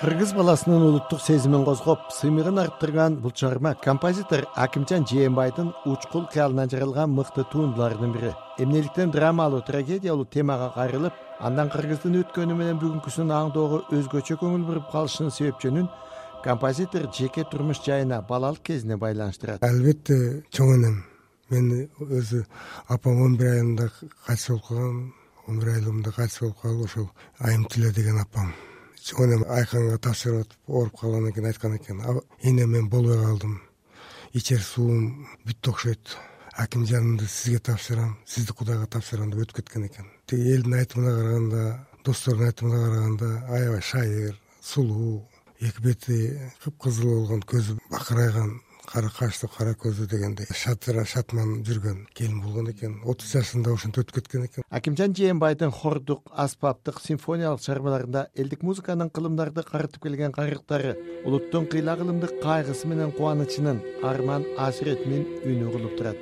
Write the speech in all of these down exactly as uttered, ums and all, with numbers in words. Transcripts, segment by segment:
Кыргыз баласынын улуттук сезимин козгоп, сыймыгын арттырган бул чыгарма композитор Акимжан Жээнбайдын учкул кыялынан жаралган мыкты туындуларынын бири. Эмнеликтен драмалуу, трагедиялуу темага кайрылып, андан кыргыздын өткөнү менен бүгүнкүсүн аңдоого өзгөчө көңүл буруп калышынын себепчөнүн композитор жеке турмуш жайына, балалык кезине байланыштырат. Албетте чоң энем. Мен өзү апам он бир айында кайтыс болуп калган, он бир айлыгымда кайтыс болуп калып, ошол Айымтиле деген апам чоң энем Айканга тапшырып атып ооруп калган экен, айткан экен. Эне мен болбой калдым. Ичер суум бүттү окшойт. Акимжанымды сизге тапшырам, сизди Кудайга тапшырам деп өтүп кеткен экен. Тиги элдин айтымына караганда, достордун айтымына караганда аябай шайыр, сулуу, эки бети кыпкызыл болгон, көзү бакырайган, кара каштуу, кара көзү дегендей шатыра шатман жүргөн келин болгон экен. отуз жашында ошентип өтүп кеткен экен. Акимжан Жээнбайдын хордук, аспаптык, симфониялык чыгармаларында элдик музыканын кылымдарды карытып келген кайрыктары улуттун кыйла-кылымдык кайгысы менен кубанычынын, арман асиретинин үнү кылып турат.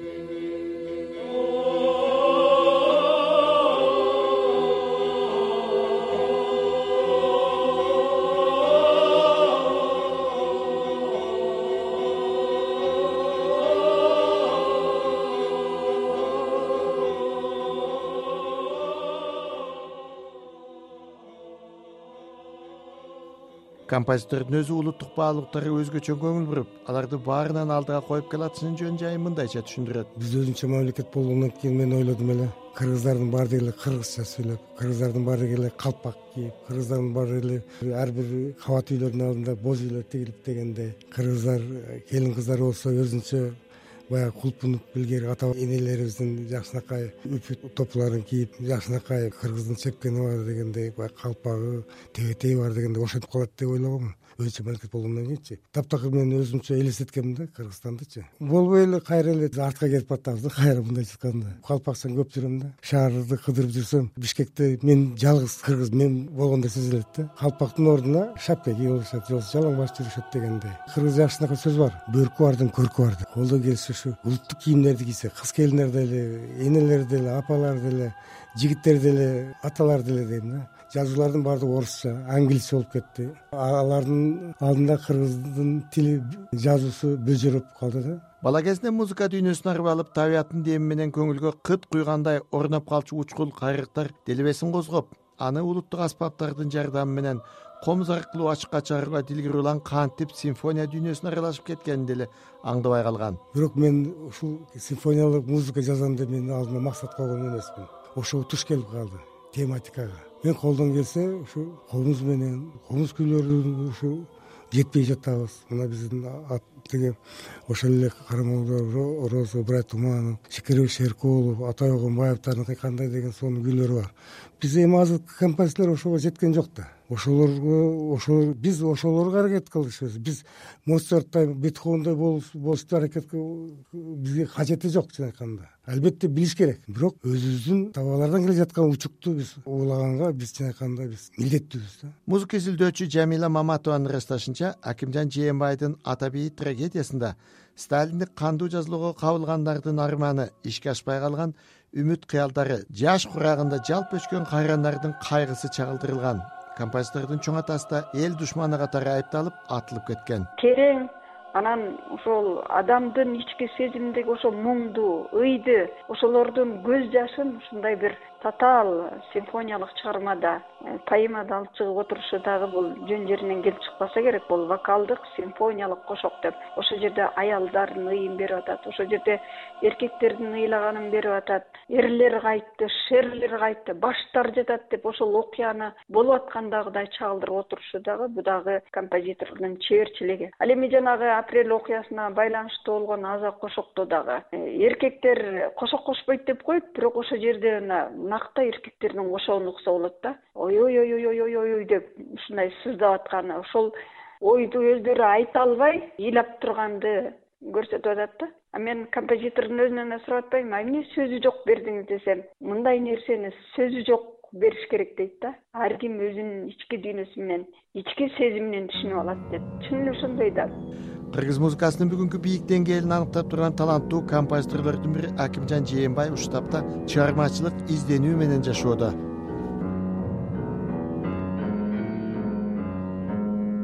Композитордун өзү улуттук баалуулуктарга өзгөчө көңүл буруп, аларды баарынан алдыга коюп келатышынын жөн жайын мындайча түшүндүрөт. Биз өзүнчө мамлекет болгондон кийин мен ойлодум эле, кыргыздардын баары эле кыргызча сүйлөп, кыргыздардын баары эле калпак кийип, кыргыздардын баары эле ар бир кабат үйлөрдүн алдында боз үйлөр тигилип дегенде, кыргыздар келин кыздар болсо өзүнчө баягы кулпунуп илгери ата энелерибиздин жакшынакай үпү тополорун кийип, жакшынакай кыргыздын чепкени бар дегендей, баягы калпагы, тебетеги бар дегендей ошентип калат деп ойлогомун. Өзүнчө мамлекет болгондон кийинчи таптакыр мен өзүмчө элестеткемин да Кыргызстандычы. Болбой эле кайра эле артка кетип атабыз да, кайра мындай чыкканда. Калпакчан көп жүрөм да. Шаарды кыдырып жүрсөм, Бишкекте мен жалгыз кыргыз мен болгондой сезилет да. Калпактын ордуна шапка кийип алышат, же болбосо жалаң баш жүрүшөт дегенде. Кыргыз жакшынакай сөз бар. Бөркү бардын көркү бар деп. Колдон келсе ушу улуттук кийимдерди кийсе, кыз келиндер деле, энелер деле, апалар деле, жигиттер деле, аталар деле дейм да. Жазуулардын баардыгы орусча, англисче болуп кетти. Алардын алдында кыргыздын тили, жазуусу бөжөрөп калды да. Бала кезинен музыка дүйнөсүнө арып алып, табияттын деми менен көңүлгө кыт куйгандай орноп калчу учкул кайрыктар делебесин козгоп, аны улуттук аспаптардын жардамы менен комуз аркылуу ачыкка чыгарууга дилгири улан кантип симфония дүйнөсүнө аралашып кеткенин деле аңдабай калган. Бирок мен ушул симфониялык музыка жазам деп мен алдыма максат койгон эмесмин. Ошого туш келип калды тематикага. Мен колдон келсе ушу комуз менен, комуз күйлөрүн ушу жетпей жатабыз. Мына биздин тиги ошол эле Карамолдо Роза, Ыбырай Туманов, Шекербек Шеркулов, Атай Огонбаевдардын кандай деген сонун күйлөрү бар. Биз эми азыр композиторлор ошого жеткен жок да. Ошолорго, ошол биз ошолорго аракет кылышыбыз. Биз Моцарттай, Бетховендей болушту аракет бизге кажети жок чын айтканда. Албетте билиш керек. Бирок өзүбүздүн табалардан келе жаткан учукту биз улаганга биз чын айтканда биз милдеттүүбүз да. Музыка изилдөөчү Жамила Маматованын ырасташынча, Акимжан Жээнбайдын Ата бейит трагедиясында Сталиндик кандуу жазалоого кабылгандардын арманы, ишке ашпай калган үмүт кыялдары, жаш курагында жалп өчкөн кайрандардын кайгысы чагылдырылган. Композитордун чоң атасы да эл душманы катары айыпталып, атылып кеткен. Терең, анан ошол адамдын ички сезиминдеги ошол муңду, ыйды, ошолордун көз жашын ушундай бир татаал симфониялык чыгармада, поэмада алып чыгып отурушу дагы бул жөн жеринен келип чыкпаса керек. Бул вокалдык симфониялык кошок деп. Ошол жерде аялдардын ыйын берип атат, ошол жерде эркектердин ыйлаганын берип атат. Эрлер кайтты, шерлер кайтты, баштар жатат деп ошол окуяны болуп аткандагыдай чагылдырып отурушу дагы бу дагы композитордун чеберчилиги. Ал эми жанагы апрель окуясына байланыштуу болгон аза кошокто дагы эркектер кошок кошпойт деп коет, бирок ошол жерде накта эркектердин кошогун укса болот да. Ой ой ой ой ой ой ой деп ушундай сыздап атканы, ошол ойду өздөрү айта албай ыйлап турганды көрсөтүп атат да. А мен композитордун өзүнөн сурап атпайм, а эмне сөзү жок бердиңиз десем, мындай нерсени сөзү жок бериш керек дейт да. Ар ким өзүнүн ички дүйнөсү менен, ички сезиминен түшүнүп алат деп. Чын эле ошондой да. Кыргыз музыкасынын бүгүнкү бийик деңгээлин аныктап турган таланттуу композиторлордун бири Акимжан Жээнбай ушул тапта чыгармачылык изденүү менен жашоодо.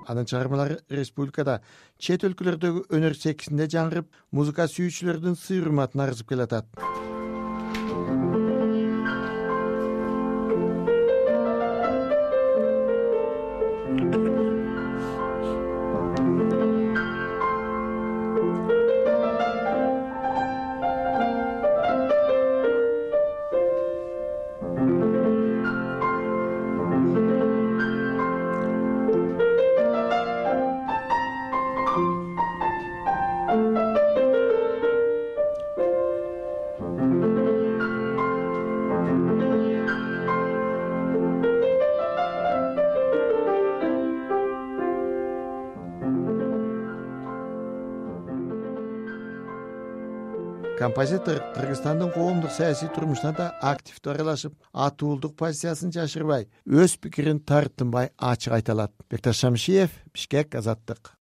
Анын чыгармалары республикада чет өлкөлөрдөгү өнөр секисинде жаңырып, музыка сүйүүчүлөрдүн сый урматын арзып келатат. Композитор Кыргызстандын коомдук саясий турмушуна да активдүү аралашып, атуулдук позициясын жашырбай, өз пикирин тартынбай ачык айта алат. Бекташ Шамшиев, Бишкек, Азаттык.